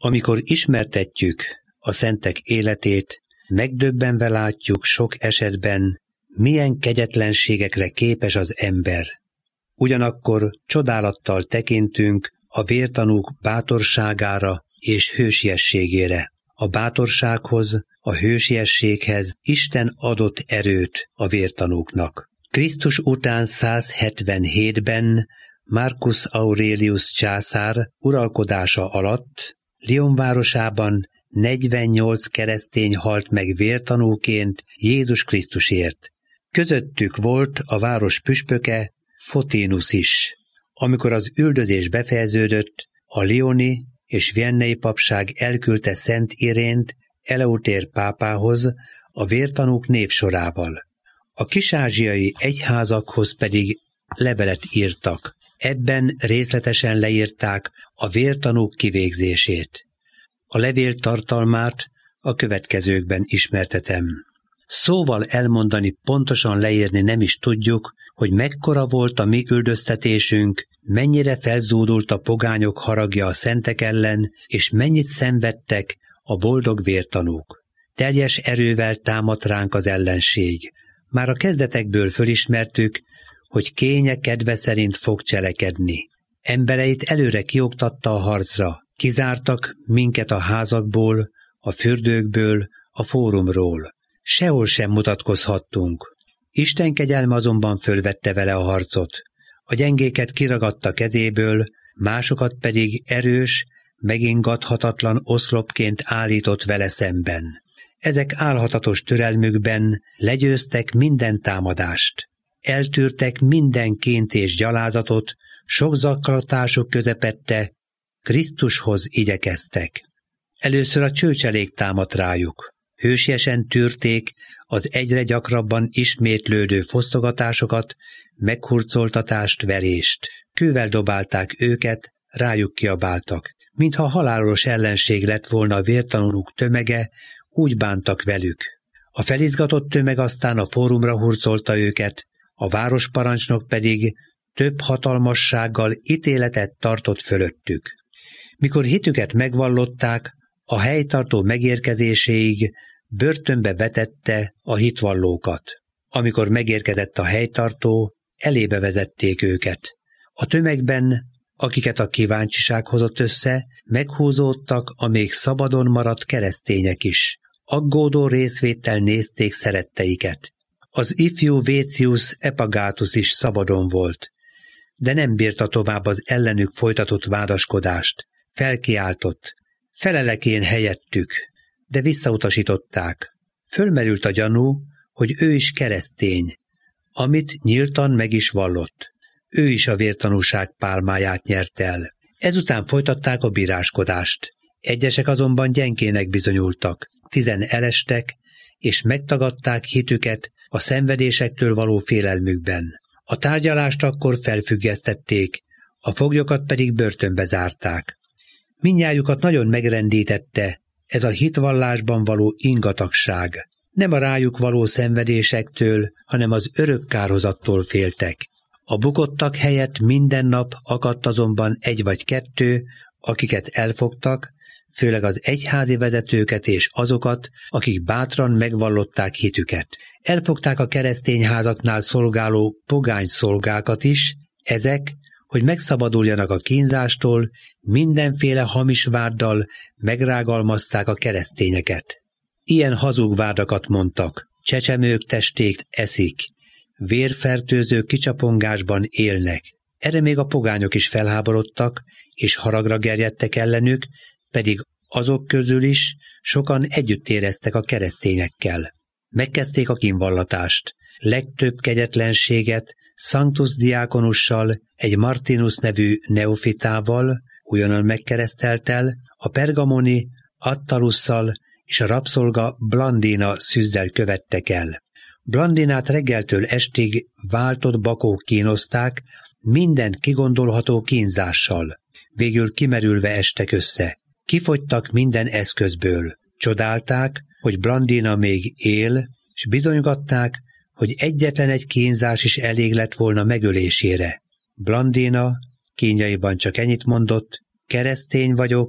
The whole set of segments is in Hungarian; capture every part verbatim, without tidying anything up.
Amikor ismertetjük a szentek életét, megdöbbenve látjuk sok esetben, milyen kegyetlenségekre képes az ember. Ugyanakkor csodálattal tekintünk a vértanúk bátorságára és hősiességére. A bátorsághoz, a hősiességhez Isten adott erőt a vértanúknak. Krisztus után száz hetvenhétben Marcus Aurelius császár uralkodása alatt Lyon városában negyvennyolc keresztény halt meg vértanúként Jézus Krisztusért. Közöttük volt a város püspöke, Photinus is. Amikor az üldözés befejeződött, a lyoni és viennei papság elküldte Szent Irént Eleutér pápához a vértanúk névsorával. A kis-ázsiai egyházakhoz pedig levelet írtak. Ebben részletesen leírták a vértanúk kivégzését. A levél tartalmát a következőkben ismertetem. Szóval elmondani, pontosan leírni nem is tudjuk, hogy mekkora volt a mi üldöztetésünk, mennyire felzúdult a pogányok haragja a szentek ellen, és mennyit szenvedtek a boldog vértanúk. Teljes erővel támadt ránk az ellenség. Már a kezdetekből fölismertük, hogy kénye kedve szerint fog cselekedni. Embereit előre kioktatta a harcra, kizártak minket a házakból, a fürdőkből, a fórumról. Sehol sem mutatkozhattunk. Isten kegyelme azonban fölvette vele a harcot. A gyengéket kiragadta kezéből, másokat pedig erős, megingathatatlan oszlopként állított vele szemben. Ezek álhatatos türelmükben legyőztek minden támadást. Eltűrtek minden ként és gyalázatot, sok zaklatások közepette, Krisztushoz igyekeztek. Először a csőcselék támadt rájuk. Hősiesen tűrték az egyre gyakrabban ismétlődő fosztogatásokat, meghurcoltatást, verést. Kővel dobálták őket, rájuk kiabáltak. Mintha halálos ellenség lett volna a vértanúk tömege, úgy bántak velük. A felizgatott tömeg aztán a fórumra hurcolta őket, a városparancsnok pedig több hatalmassággal ítéletet tartott fölöttük. Mikor hitüket megvallották, a helytartó megérkezéséig börtönbe vetette a hitvallókat. Amikor megérkezett a helytartó, elébe vezették őket. A tömegben, akiket a kíváncsiság hozott össze, meghúzódtak a még szabadon maradt keresztények is. Aggódó részvéttel nézték szeretteiket. Az ifjú Vécius Epagatus is szabadon volt, de nem bírta tovább az ellenük folytatott vádaskodást. Felkiáltott: felelek én helyettük, de visszautasították. Fölmerült a gyanú, hogy ő is keresztény, amit nyíltan meg is vallott. Ő is a vértanúság pálmáját nyert el. Ezután folytatták a bíráskodást. Egyesek azonban gyengének bizonyultak, tizen elestek, és megtagadták hitüket a szenvedésektől való félelmükben. A tárgyalást akkor felfüggesztették, a foglyokat pedig börtönbe zárták. Mindnyájukat nagyon megrendítette ez a hitvallásban való ingatagság. Nem a rájuk való szenvedésektől, hanem az örök kárhozattól féltek. A bukottak helyett minden nap akadt azonban egy vagy kettő, akiket elfogtak, főleg az egyházi vezetőket és azokat, akik bátran megvallották hitüket. Elfogták a keresztény házaknál szolgáló pogány szolgákat is, ezek, hogy megszabaduljanak a kínzástól, mindenféle hamis váddal megrágalmazták a keresztényeket. Ilyen hazug vádakat mondtak: csecsemők testét eszik, vérfertőző kicsapongásban élnek. Erre még a pogányok is felháborodtak, és haragra gerjedtek ellenük, pedig azok közül is sokan együtt éreztek a keresztényekkel. Megkezdték a kínvallatást. Legtöbb kegyetlenséget Sanctus diákonussal, egy Martinus nevű neofitával, újonnan megkereszteltel, a pergamoni Attalusszal és a rabszolga Blandina szűzzel követtek el. Blandinát reggeltől estig váltott bakók kínozták, mindent kigondolható kínzással. Végül kimerülve estek össze. Kifogytak minden eszközből. Csodálták, hogy Blandina még él, s bizonygatták, hogy egyetlen egy kínzás is elég lett volna megölésére. Blandina kínjaiban csak ennyit mondott: keresztény vagyok,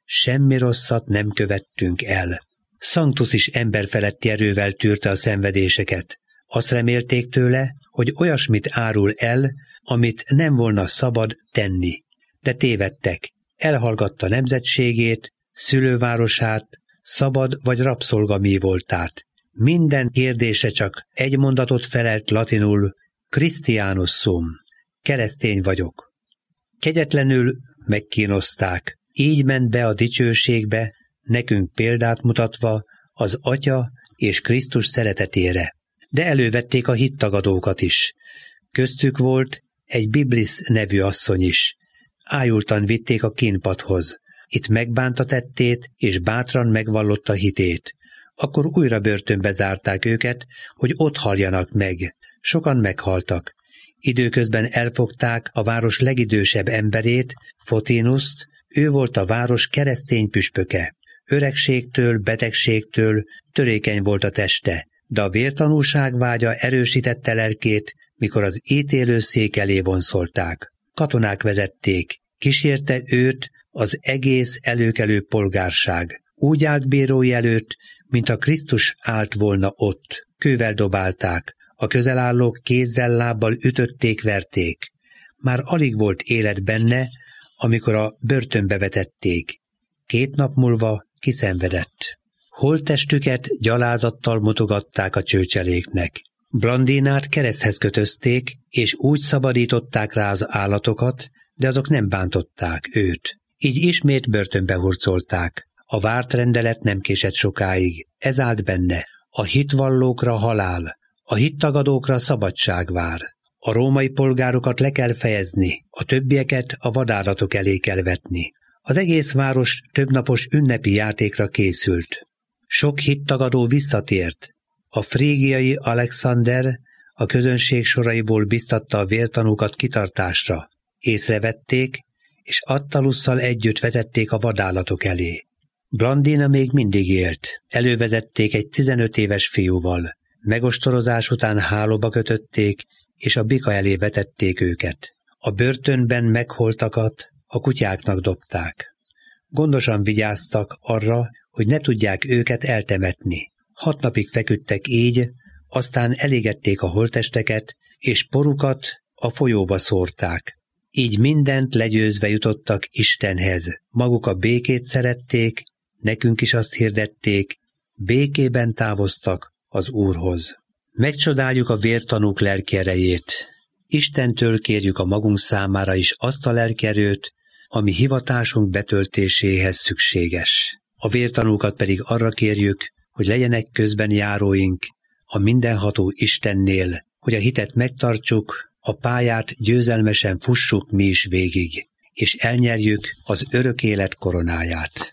semmi rosszat nem követtünk el. Sanctus is emberfeletti erővel tűrte a szenvedéseket. Azt remélték tőle, hogy olyasmit árul el, amit nem volna szabad tenni. De tévedtek. Elhallgatta nemzetségét, szülővárosát, szabad vagy rabszolgamí voltát. Minden kérdése csak egy mondatot felelt latinul: Christianus sum, keresztény vagyok. Kegyetlenül megkínozták, így ment be a dicsőségbe, nekünk példát mutatva az Atya és Krisztus szeretetére. De elővették a hittagadókat is. Köztük volt egy Biblis nevű asszony is. Ájultan vitték a kínpadhoz. Itt megbánta tettét, és bátran megvallotta hitét. Akkor újra börtönbe zárták őket, hogy ott haljanak meg. Sokan meghaltak. Időközben elfogták a város legidősebb emberét, Fotinuszt, ő volt a város keresztény püspöke. Öregségtől, betegségtől törékeny volt a teste, de a vértanúság vágya erősítette lelkét, mikor az ítélőszék elé vonszolták. Katonák vezették, kísérte őt az egész előkelő polgárság. Úgy állt bírói előtt, mint a Krisztus állt volna ott. Kővel dobálták, a közelállók kézzel-lábbal ütötték, verték. Már alig volt élet benne, amikor a börtönbe vetették. Két nap múlva kiszenvedett. Holttestüket gyalázattal mutogatták a csőcseléknek. Blandinát kereszthez kötözték, és úgy szabadították rá az állatokat, de azok nem bántották őt. Így ismét börtönbe hurcolták. A várt rendelet nem késett sokáig. Ez állt benne: a hitvallókra halál, a hittagadókra szabadság vár. A római polgárokat le kell fejezni, a többieket a vadállatok elé kell vetni. Az egész város többnapos ünnepi játékra készült. Sok hittagadó visszatért. A frígiai Alexander a közönség soraiból biztatta a vértanúkat kitartásra. Észrevették, és Attalusszal együtt vetették a vadállatok elé. Blandina még mindig élt. Elővezették egy tizenöt éves fiúval. Megostorozás után hálóba kötötték, és a bika elé vetették őket. A börtönben megholtakat a kutyáknak dobták. Gondosan vigyáztak arra, hogy ne tudják őket eltemetni. Hat napig feküdtek így, aztán elégették a holttesteket, és porukat a folyóba szórták. Így mindent legyőzve jutottak Istenhez. Maguk a békét szerették, nekünk is azt hirdették, békében távoztak az Úrhoz. Megcsodáljuk a vértanúk lelki erejét. Istentől kérjük a magunk számára is azt a lelkerőt, ami hivatásunk betöltéséhez szükséges. A vértanúkat pedig arra kérjük, hogy legyenek közben járóink a mindenható Istennél, hogy a hitet megtartsuk, a pályát győzelmesen fussuk mi is végig, és elnyerjük az örök élet koronáját.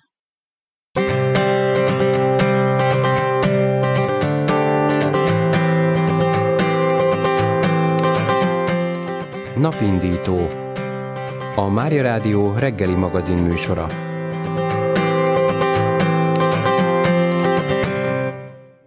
Napindító. A Mária Rádió reggeli magazin műsora.